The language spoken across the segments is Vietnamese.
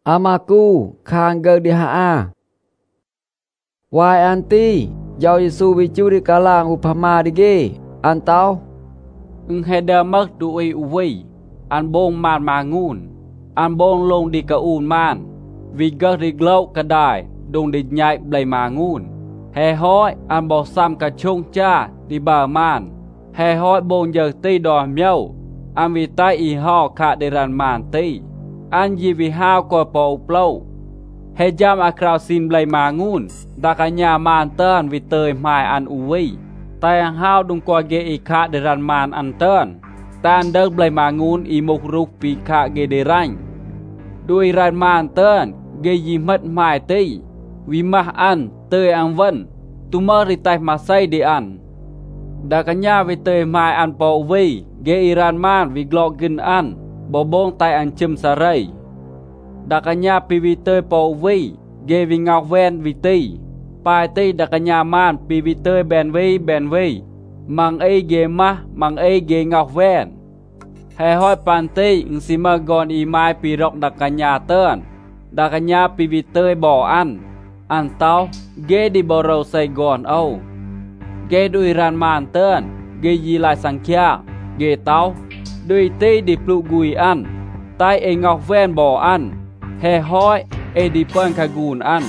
Amaku khang gơ đi hạ Wai anti Yao Yesu vichu di kalang upama di ge An tao He đơ mất đuôi uvi An bông màn mà ngôn An bông lông đi cả ùn màn Vì gơ đi glâu cả đài Đùng đi nhạy blây mà ngôn He hói an bò xăm cả chung cha Đi bờ màn He hói bông giờ ti đỏ miêu An vì tay y ho khá đi ràn màn ti An gì vì hao coi bầu plau He jam akrao xin blây mà ngôn Đã cả nhà màn tơn vì tơi mai an uvi Tai ang hao đung coi ghê y khá đi ràn màn an tơn Tan đớt blây mà ngôn y mục rục vì khá ghê đi ranh Đuôi ràn màn tơn ghê gì mất mai ti Vì mà ăn tơi ăn vân Tu mơ rì tay mà say đi ăn Đã cả nhà vì tơi mai ăn bầu vi Ghê y ràn màn vì glọ ghin ăn Bồ bông tay ăn châm xa rây Đã cả nhà vì vì tơi bầu vi Ghê vì ngọc ven vì ti Bài ti đã cả nhà màn vì vì tơi bèn vi Mang ấy ghê má mang ấy ghê ngọc ven Hè hói bàn ti ứng xí mơ gòn y mai vì rộng đã cả nhà tơn Đã cả nhà vì vì tơi bỏ ăn An tao ghê đi bò râu Sài Gòn âu Ghê đuôi ràn màn tơn Ghê gì lại sang kia Ghê tao đuôi ti đi plu gùi ăn Tai ê ngọc ven bỏ ăn Hè hói ê đi phân khá gùn ăn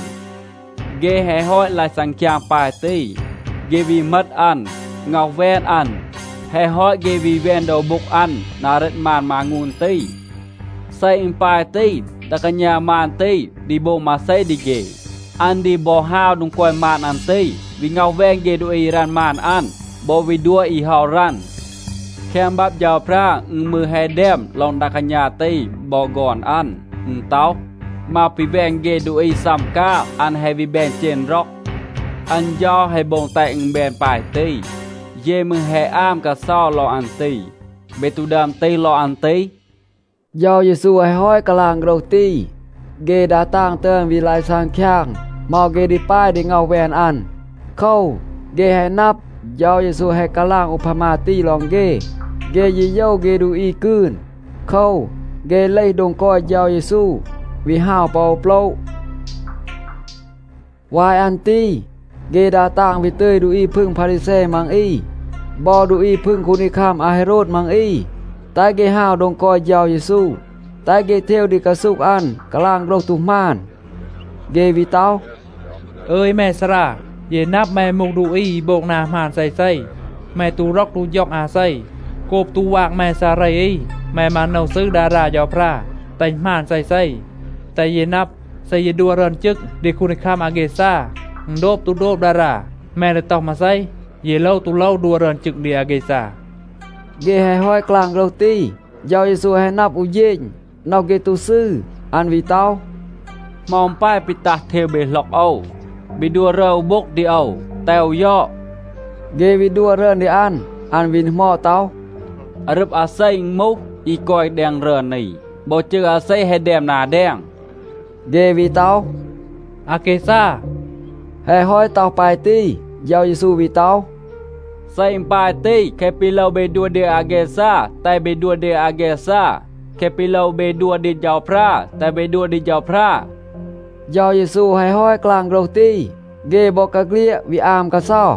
Ghê hè hói lại sang kia bài ti Ghê vì mất ăn Ngọc ven ăn Hè hói ghê vì ven đầu bục ăn Nà rịt màn mà ngùn ti Xây in bài ti Đã cả nhà màn ti Đi bộ mà xây đi ghê Ăn đi bò hao đúng coi màn ăn ti Vì ngọc ven ghê đu y ràn màn ăn Bộ vì đua y hào răn Khem bắp giàu pra mưa hè đêm Lòng đã cả nhà ti bò gòn ăn Tao Mà vì ven ghê đu y xăm ca Ăn hay vì bên trên róc Ăn do hay bông tay bên bài ti Dê mưa hè am cả so lo ăn ti Bê tu đam ti lo ăn ti Yao Yesu hay hói kalang râu ti Ghê đã tang tơn vì lại sang khang Mau ghê đi pai đi ngao ven ăn Khâu Ghê hay nắp Yao Yesu hay kalang upama ti lòng ghê Ghê gì dâu ghê đu y cươn Khâu Ghê lây đồng coi Yao Yesu Vì hào bầu plau Wai anti Ghê đã tang vì tươi đu yพึ่ง Pharisee mang y Bò đu yพึ่ง คุณkham Aherod mang y Tai ghê hào đồng coi Yao Yesu Tai ghê theo đi cả súc ăn Kalang râu tù màn Ghê vì tao Ơi mẹ sara Dê nắp mẹ mục đu y bột nà màn say Mẹ tu róc tu dọc à say Cộp tu wạc mẹ sa rây y Mẹ mà nâu sư đà ra dò pra Tành màn say Tại dê nắp Say dê đua rần chức Đi khun kham à ghê sa Đốp tu đốp đà ra Mẹ được tóc mà say Dê lâu tu lâu đua rần chức đi à ghê sa Ghê hay hói kalang râu ti Yao Yesu hay nắp u dên Nào ghê tu sư Ăn vì tao Mong pai bị tạc theo bề lọc âu Bị đua râu bốc đi âu Tèo dọ Ghê vì đua rơn đi ăn vì mò tao Rып à xây mốc Y coi đèn rờn này Bộ chữ à xây hay đèm nà đèn Ghê vì tao À kê sa Hay hói tao bài ti Yao Yesu vì tao Xây bài ti Khe pi lâu bê đua đi à ghê sa Tai bê đua đi à ghê sa Khe pi lâu bê đua đi giàu pra Tai bê đua đi giàu pra Yao Yesu hay hói kalang râu ti Ghê bò cà ghlia vì am cả so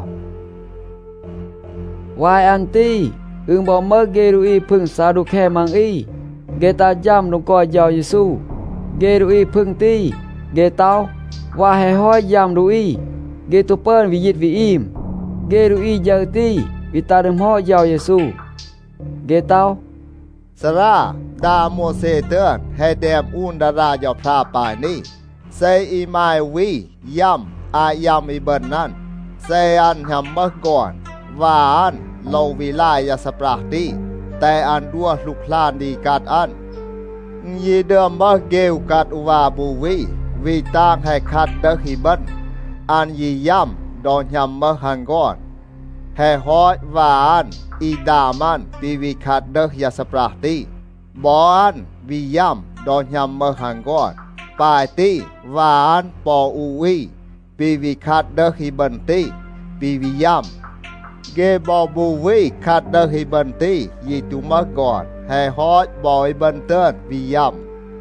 Wai anti bò mơ ghê đu yพึ่ง Saduke mang y Ghê ta giam đồng coi Yao Yesu Ghê đu yพึ่ง ti Ghê tao Wai hay hói giam đu y Ghê tu pơn vì dịch vì im Ghê đu y giờ ti Vì ta đừng hói Yao Yesu Ghê tao Sara Da mô xê tơn Hay đem un đà ra dò pra bài ni Xây y mai vi Yam A yam y bần nan Xây ăn hầm mơ gòn Và ăn lâu vì lai ya sắp đi Tại ăn đua lục lan đi cát ăn Yi đơm mơ ghêu cát uva bù vi Vì tang hay khát đơ hi bần Ăn yi yam đòn nhầm mơ hàng gòn Hay hói và ăn Y đà man Vì vì khát đơ ya sắp đi Bó ăn vì yam đòn nhầm mơ hàng gòn Bài ti và ăn bò u vi Vì vì khát đơ hi bần ti Vì vì yam Ghê bò bù vi khát đơ hi bần ti Yi tu mơ gòn Hay hói bò y bần tơn vì yam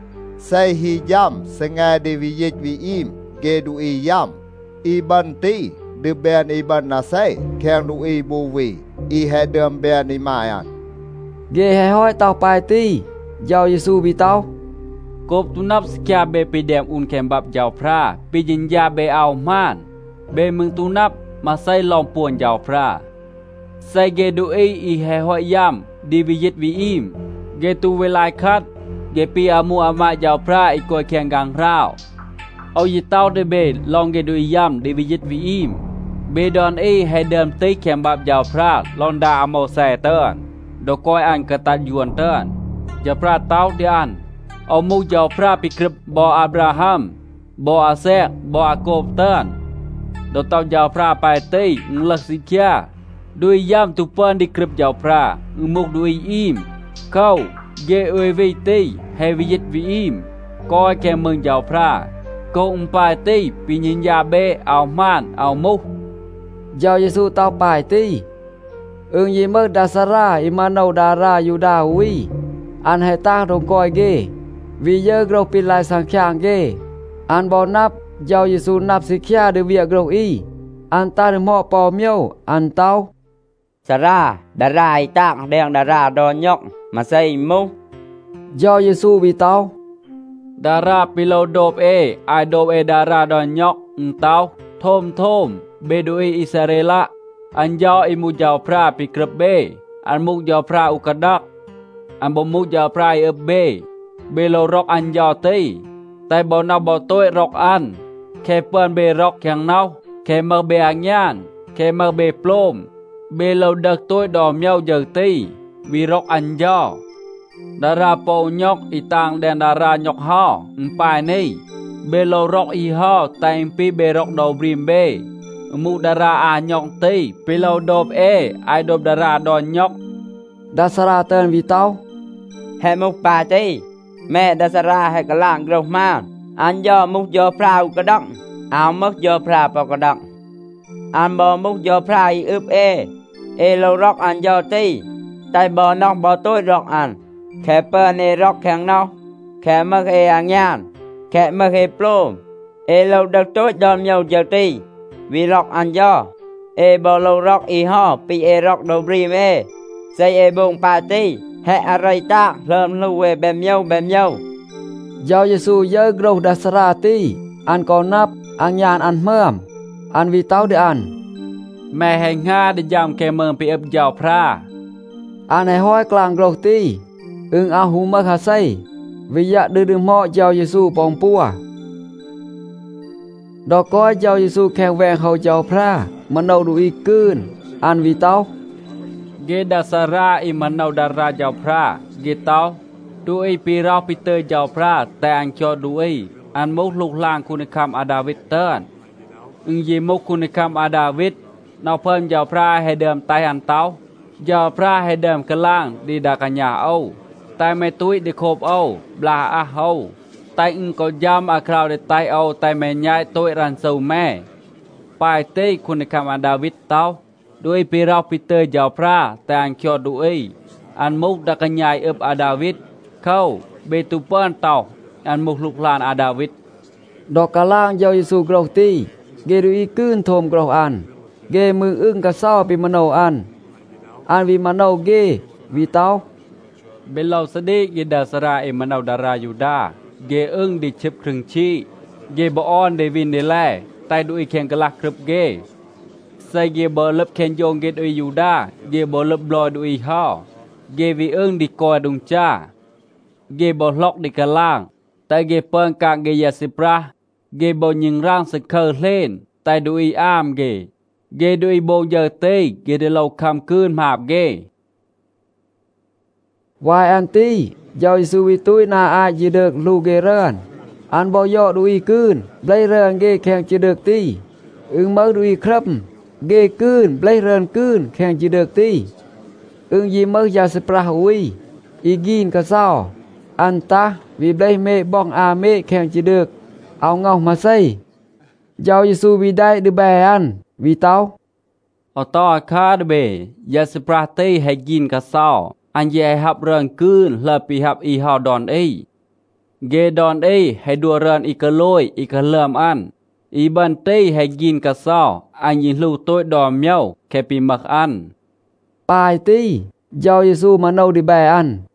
Sai hi yam sengai de vi yit vi im ge du i yam. I ban ti de ben i ban na sai khang du i bu vi i he đơm ben i mai an. Ge hai hoi tao pai ti Yao Giêsu vi tao กบตุนับสกาเบปีแดมอุนแคมบับยาวพระปียินยาเบเอามานเบมึงตุนับมาใส่ลองป่วนยาวพระใส่เกดูเออีแหหอยยามดีวิยิตวิอิมเกตูเวลาคัดเกปีอามูอามายาวพระอีกอยแข่งกังราวเอายิเต้าเดเบลองเกดูยามดีวิยิตวิอิมเบดอนเอให้เดิมตีแคมบับยาวพระลอนดาอโมแซเตือนดอกอยอันกตัดยวนเตือนยาพระเต้าเดียนเอามูยาวพระปิกริบบออับราฮัมบออาเซกบออาโกบเตือนดอกเต้ายาวพระไปตีงลักสิเคียด้วยยามตุปนดิกริบยาวพระมุกด้วยอิมเข้าเยเอเวตีเฮวิยิตวิอิมก้อยแกมึงยาวพระก็ไปตีปิญญาเบเอามานเอามุก Yao Giêsu tao pai ti yi mơ đa sa ra Imanau đa ra Yuda hui An hai tang rong coi ghê Vì dơ grâu pin lại sang khang ghê An bò nắp Yao Giêsu nắp xì khia được việc grâu y An ta được mọ bò miêu An tao Sara đa ra ai tang đen đa ra đo nhóc mà xây mu Yao Giêsu vì tao ดาราปิโลโดบเอไอโดบเอดาราดอนยอกเต้าโทมเบดูอีอิสราเอละอันยออิมูยาวพระปิกรบเบอันมุกยาวพระอุกดักอันบ่มุกยาวพระเอเบเบโลรอกอันยอตีแต่บ่นาบ่ต้วยรอกอันแค่เปิ้นเบรอกแข็งเนาแค่มาเบอังยานแค่มาเบโปลมเบโลดักต้วยดอมเยาเยอตีวีรอกอันยอดาราโปยอกอีตางแดนดารายอกห่อปายนี่เบโลรอกอีห่อแต่งปีเบรอกดอบริมเบมูดาราอายอกตีเบโลดอบเอไอดอบดาราดอนยอก Đa sa ra tên vì tao hệ mục bà ti mẹ đa sa ra hệ cả làng grâu ma anh do mục do prao cả đặng áo mất do prao vào cả đặng anh bò mục do prao ướp e lâu rock anh do ti tay bò nóc bò tối rock anh khẽ pơ nê rock kháng nóc khẽ mất anh nhàn khẽ mất plôm lâu đặc tối đòn nhau giờ ti vì rock anh do bò lâu rock ho pi rock đầu brim xây bông party hệ aray ta lơm lưu về bèm nhau Yao Giêsu dơ grâu đa sa ra ti An còn nắp An nhàn an mơm An vì tao để ăn แม่แห่งห้าได้ยามแกเมืองไปเอบยาวพระ An hai hoi klang grâu ti a hu mơ hà say Vì dạ đưa mọ Yao Giêsu bong pua Đó có Yao Giêsu khen vẹn hầu Yao Pra Mà nâu đủ y cươn An vì tao เกดาสาราอิมันนาดารายาวพระเกตาวดูไอปีเราปีเตอร์ยาวพระแต่อันจอดูไออันมุกลูกลางคุณคำอาดาวิดเติร์นยีมุกคุณคำอาดาวิดนาวเพิ่มยาวพระให้เดิมไตอันเต้ายาวพระให้เดิมกระล่างดีดากัญญาเอาแต่ไม่ตุ้ยได้โคบเอาบลาอาเอาแต่ก็ยามอาคราวได้ไตเอาแต่ไม่ย้ายตุ้ยรันสูแม่ปลายเต้คุณคำอาดาวิดเต้าด้วยปีเราปีเตอร์ยาวพระแต่อันจอดูไออันมุกดากัญญาเอบอาดาวิดเข้าเบตุเปิ้นเต่าอันมุกลูกลานอาดาวิด Đó cả lang Yao Giêsu grâu ti Ghê đủ y cươn thôm grâu ăn Ghê mừng ưng cả sao bị mà nâu ăn An vì mà nâu ghê vì tao เบลลาสดีเกดาสราเอมันเอาดารายูดาเกอึ้งดิชิบครึ่งชีเกบออนเดวินเดแลไตดูอีแข่งกะลักครึบเกใส่เกบอลับแข่งโยงเกดยูดาเกบอลับลอยดูอีห่อเกวีอึ้งดิกอดุงจ้าเกบอล็อกดิกะล่างแต่เกเปิงกางเกยาสิปราเกบอยิงร่างสเคอร์เล่นแต่ดูอีอามเกดูอีโบเยอเตเกเดเราคำคืนหาบเก Wai an ti Yao Giêsu vì tôi na ai chỉ được lu ghê rơn An bao dọ đủ y cươn Blay rơn ghê khen chỉ được ti mơ đủ y khắp ghê cươn Blay rơn cươn khen chỉ được ti gì mơ gia sẽ pra hui y ghin cả sao An ta vì blay mê bong mê khen chỉ được Áo ngọc mà xây Yao Giêsu vì đây được bè ăn vì tao อต่อคาดเบยาสปราเตให้กินกะซออันเยหับเรื่องคืนและปีหับอีฮอดอนเอ ghê đòn ấy hay đùa rần y cơ lôi y cơ lơm ăn. Y bần tây hay gìn cả sao, anh nhìn lưu tôi đò nhau, kẻ bị mặc ăn. Bài tí, do Giêsu mà nâu đi bè ăn.